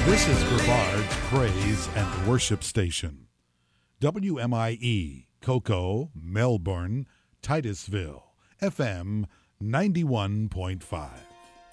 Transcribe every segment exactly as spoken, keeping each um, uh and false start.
This is Brevard's Praise and Worship Station. W M I E, Cocoa, Melbourne, Titusville, F M ninety-one point five.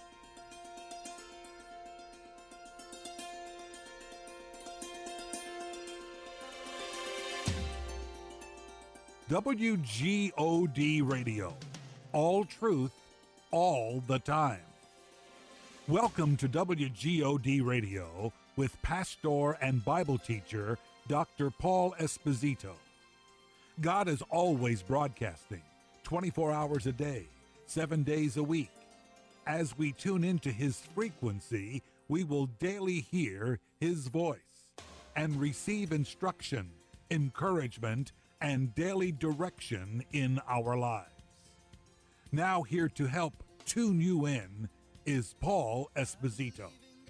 W G O D Radio. All truth, all the time. Welcome to W G O D Radio with pastor and Bible teacher Doctor Paul Esposito. God is always broadcasting, twenty-four hours a day, seven days a week. As we tune into His frequency, we will daily hear His voice and receive instruction, encouragement, and daily direction in our lives. Now here to help tune you in is Paul Esposito.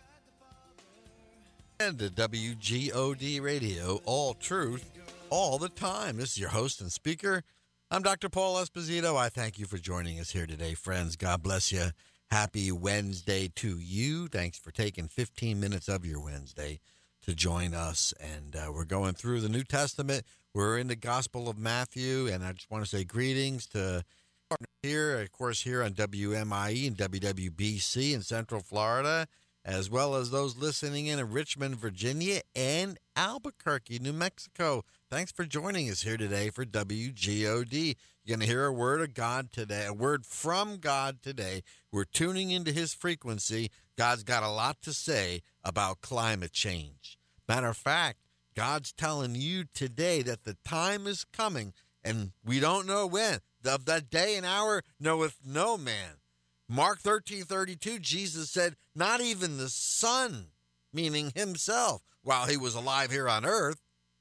And to W G O D Radio, all truth, all the time. This is your host and speaker. I'm Doctor Paul Esposito. I thank you for joining us here today, friends. God bless you. Happy Wednesday to you. Thanks for taking fifteen minutes of your Wednesday to join us. And uh, we're going through the New Testament. We're in the Gospel of Matthew, and I just want to say greetings to here, of course, here on W M I E and W W B C in Central Florida, as well as those listening in in Richmond, Virginia, and Albuquerque, New Mexico. Thanks for joining us here today for W G O D. You're going to hear a word of God today, a word from God today. We're tuning into His frequency. God's got a lot to say about climate change. Matter of fact, God's telling you today that the time is coming, and we don't know when. Of that day and hour knoweth no man. Mark thirteen thirty-two, Jesus said, not even the Son, meaning Himself, while He was alive here on earth,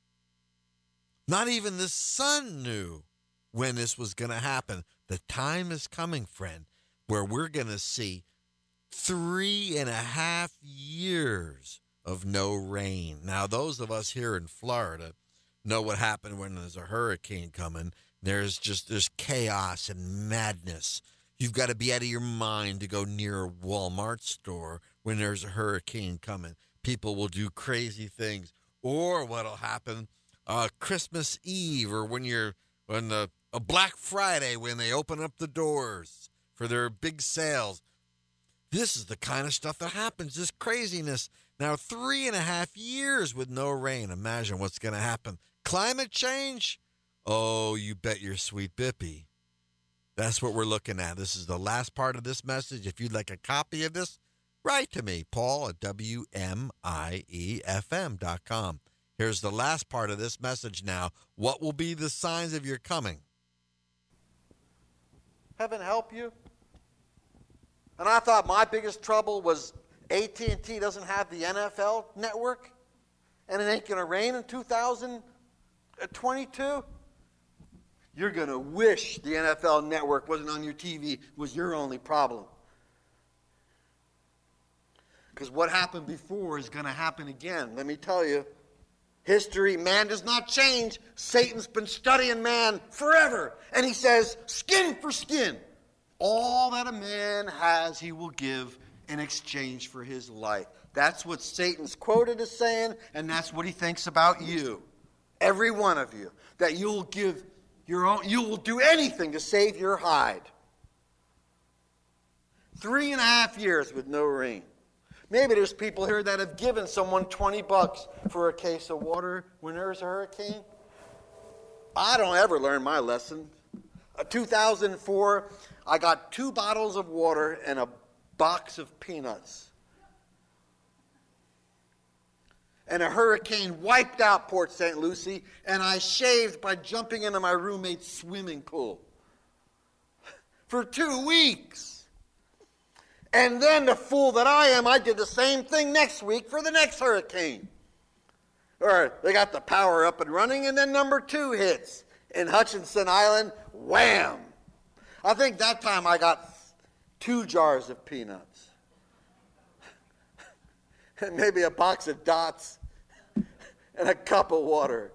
not even the Son knew when this was going to happen. The time is coming, friend, where we're going to see three and a half years of no rain. Now, those of us here in Florida know what happened when there's a hurricane coming. There's just, there's chaos and madness. You've got to be out of your mind to go near a Walmart store when there's a hurricane coming. People will do crazy things. Or what'll happen, uh, Christmas Eve, or when you're, when the, a Black Friday, when they open up the doors for their big sales. This is the kind of stuff that happens, this craziness. Now, three and a half years with no rain. Imagine what's going to happen. Climate change? Oh, you bet your sweet bippy. That's what we're looking at. This is the last part of this message. If you'd like a copy of this, write to me, Paul at W M I E F M dot com. Here's the last part of this message now. What will be the signs of your coming? Heaven help you. And I thought my biggest trouble was A T and T doesn't have the N F L network, and it ain't going to rain in two thousand twenty-two. You're going to wish the N F L network wasn't on your T V, was your only problem. Because what happened before is going to happen again. Let me tell you, history, man does not change. Satan's been studying man forever. And he says, skin for skin. All that a man has, he will give in exchange for his life. That's what Satan's quoted as saying, and that's what he thinks about you. Every one of you. That you'll give your own, you will do anything to save your hide. Three and a half years with no rain. Maybe there's people here that have given someone twenty bucks for a case of water when there's a hurricane. I don't ever learn my lesson. Uh, two thousand four, I got two bottles of water and a box of peanuts. And a hurricane wiped out Port Saint Lucie, and I shaved by jumping into my roommate's swimming pool. For two weeks. And then, the fool that I am, I did the same thing next week for the next hurricane. Or they got the power up and running, and then number two hits. In Hutchinson Island, wham! I think that time I got two jars of peanuts. And maybe a box of dots and a cup of water.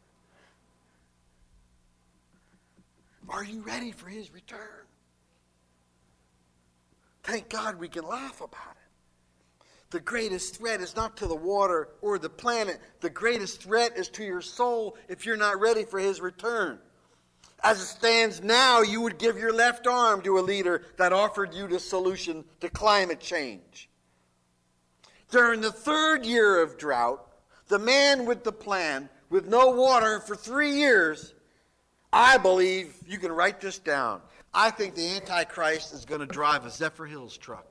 Are you ready for His return? Thank God we can laugh about it. The greatest threat is not to the water or the planet. The greatest threat is to your soul if you're not ready for his return. As it stands now, you would give your left arm to a leader that offered you the solution to climate change. During the third year of drought, the man with the plan, with no water for three years, I believe, you can write this down, I think the Antichrist is going to drive a Zephyr Hills truck.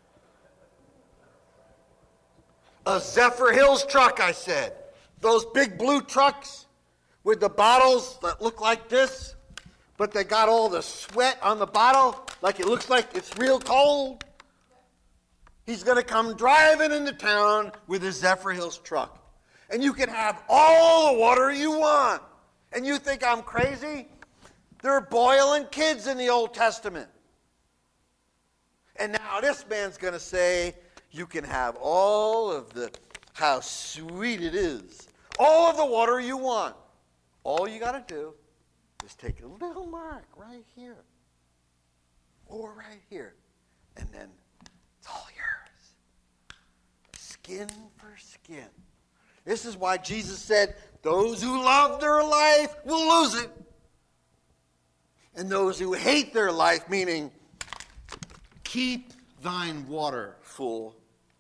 A Zephyr Hills truck, I said. Those big blue trucks with the bottles that look like this, but they got all the sweat on the bottle, like it looks like it's real cold. He's going to come driving into town with his Zephyr Hills truck. And you can have all the water you want. And you think I'm crazy? There are boiling kids in the Old Testament. And now this man's going to say, you can have all of the, how sweet it is. All of the water you want. All you got to do is take a little mark right here. Or right here. And then it's all yours. Skin for skin. This is why Jesus said, those who love their life will lose it. And those who hate their life, meaning keep thine water full.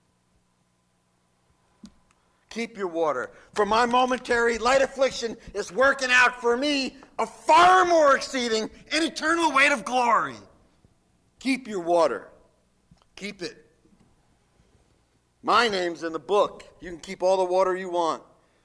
Keep your water. For my momentary light affliction is working out for me a far more exceeding and eternal weight of glory. Keep your water. Keep it. My name's in the book. You can keep all the water you want.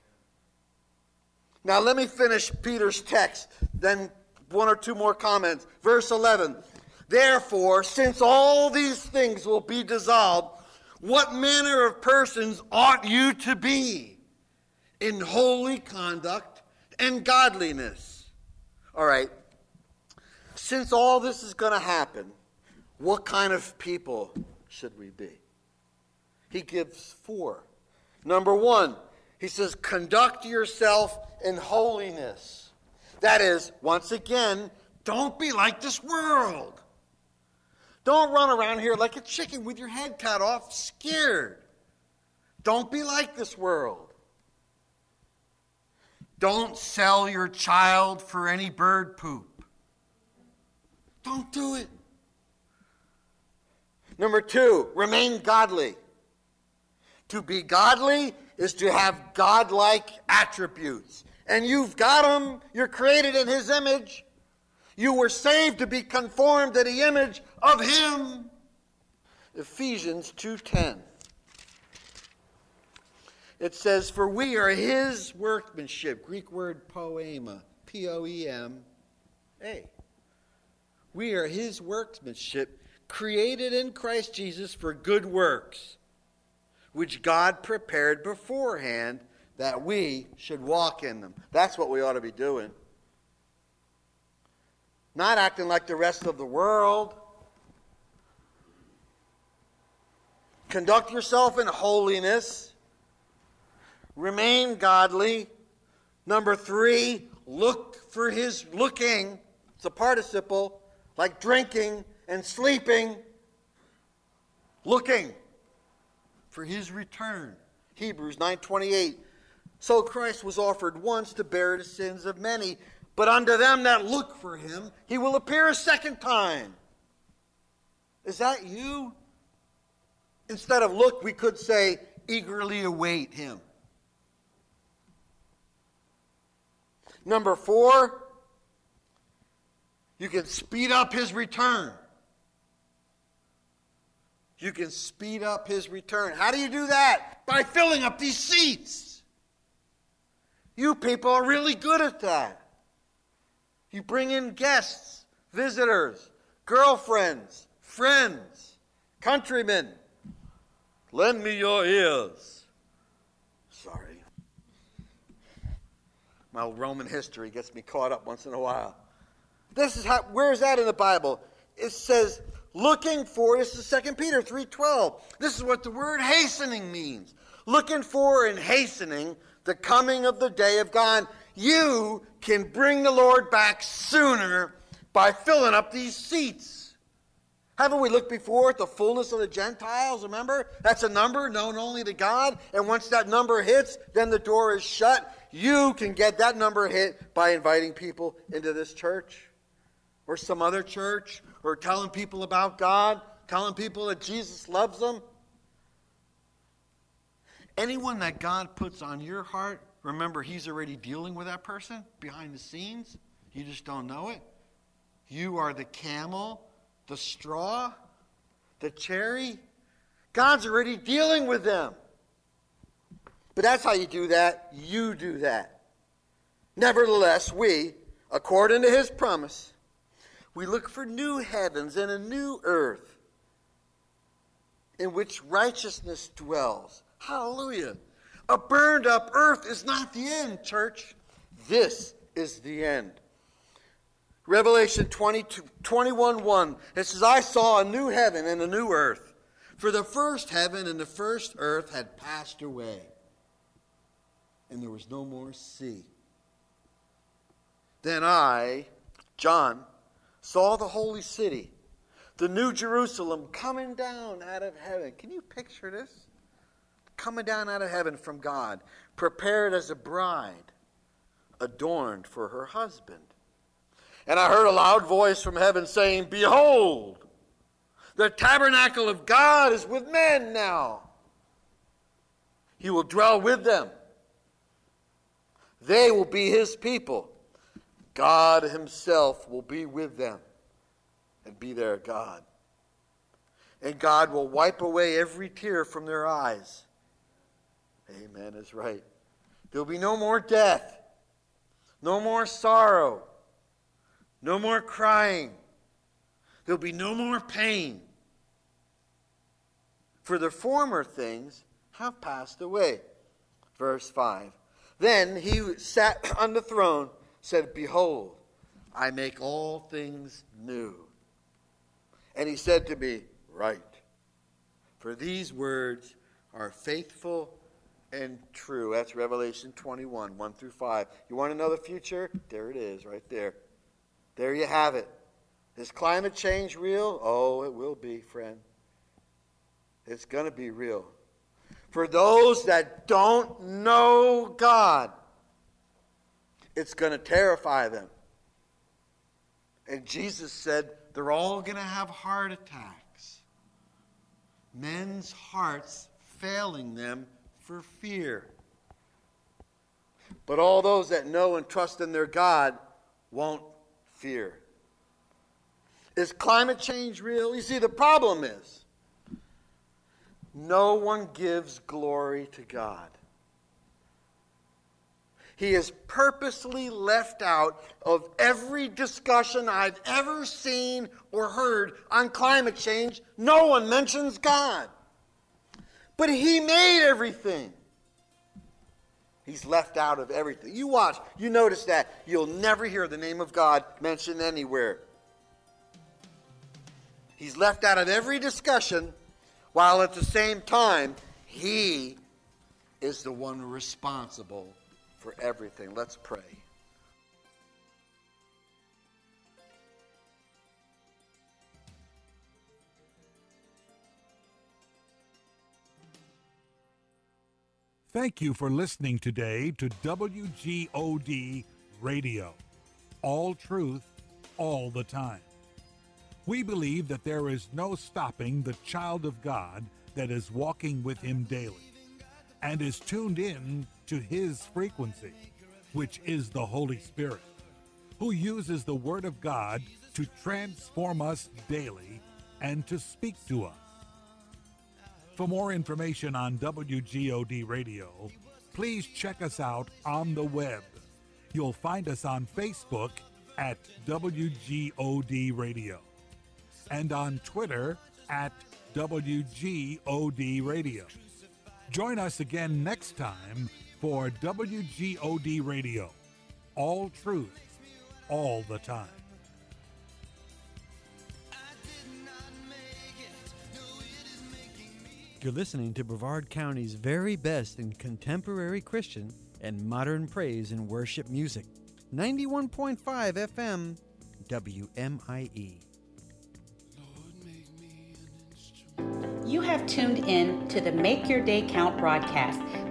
Now let me finish Peter's text. Then one or two more comments. Verse eleven. Therefore, since all these things will be dissolved, what manner of persons ought you to be in holy conduct and godliness? All right. Since all this is going to happen, what kind of people should we be? He gives four. Number one, he says, conduct yourself in holiness. That is, once again, don't be like this world. Don't run around here like a chicken with your head cut off, scared. Don't be like this world. Don't sell your child for any bird poop. Don't do it. Number two, remain godly. To be godly is to have godlike attributes. And you've got them. You're created in his image. You were saved to be conformed to the image of him. Ephesians two ten. It says, for we are his workmanship. Greek word poema. P O E M A. We are his workmanship, created in Christ Jesus for good works, which God prepared beforehand that we should walk in them. That's what we ought to be doing. Not acting like the rest of the world. Conduct yourself in holiness. Remain godly. Number three, look for his looking. It's a participle, like drinking and sleeping. Looking for his return. Hebrews nine twenty-eight. So Christ was offered once to bear the sins of many, but unto them that look for him, he will appear a second time. Is that you? Instead of look, we could say eagerly await him. Number four, you can speed up his return. You can speed up his return. How do you do that? By filling up these seats. You people are really good at that. You bring in guests, visitors, girlfriends, friends, countrymen. Lend me your ears. Sorry. My Roman history gets me caught up once in a while. This is how, where is that in the Bible? It says, looking for, this is Second Peter three twelve. This is what the word hastening means. Looking for and hastening the coming of the day of God. You can bring the Lord back sooner by filling up these seats. Haven't we looked before at the fullness of the Gentiles? Remember? That's a number known only to God. And once that number hits, then the door is shut. You can get that number hit by inviting people into this church or some other church, or telling people about God, telling people that Jesus loves them. Anyone that God puts on your heart, remember, he's already dealing with that person behind the scenes. You just don't know it. You are the camel, the straw, the cherry. God's already dealing with them. But that's how you do that. You do that. Nevertheless, we, according to his promise, we look for new heavens and a new earth in which righteousness dwells. Hallelujah. A burned up earth is not the end, church. This is the end. Revelation twenty-two, twenty-one one, it says, I saw a new heaven and a new earth, for the first heaven and the first earth had passed away, and there was no more sea. Then I, John, saw the holy city, the new Jerusalem, coming down out of heaven. Can you picture this? Coming down out of heaven from God, prepared as a bride, adorned for her husband. And I heard a loud voice from heaven saying, Behold, the tabernacle of God is with men now. He will dwell with them. They will be his people. God himself will be with them and be their God. And God will wipe away every tear from their eyes. Amen is right. There will be no more death, no more sorrow, no more crying. There will be no more pain. For the former things have passed away. Verse five. Then he who sat on the throne said, Behold, I make all things new. And he said to me, Write, for these words are faithful and true. That's Revelation twenty-one, one through five. You want to know the future? There it is, right there. There you have it. Is climate change real? Oh, it will be, friend. It's going to be real. For those that don't know God, it's going to terrify them. And Jesus said they're all going to have heart attacks. Men's hearts failing them for fear. But all those that know and trust in their God won't fear. Is climate change real? You see, the problem is no one gives glory to God. He is purposely left out of every discussion I've ever seen or heard on climate change. No one mentions God. But he made everything. He's left out of everything. You watch, you notice that. You'll never hear the name of God mentioned anywhere. He's left out of every discussion, while at the same time, he is the one responsible for everything. Let's pray. Thank you for listening today to W G O D Radio. All truth, all the time. We believe that there is no stopping the child of God that is walking with him daily and is tuned in to his frequency, which is the Holy Spirit, who uses the Word of God to transform us daily and to speak to us. For more information on W G O D Radio, please check us out on the web. You'll find us on Facebook at W G O D Radio and on Twitter at W G O D Radio. Join us again next time for W G O D Radio. All truth, all the time. You're listening to Brevard County's very best in contemporary Christian and modern praise and worship music. ninety-one point five F M, W M I E. Lord, make me You have tuned in to the Make Your Day Count broadcast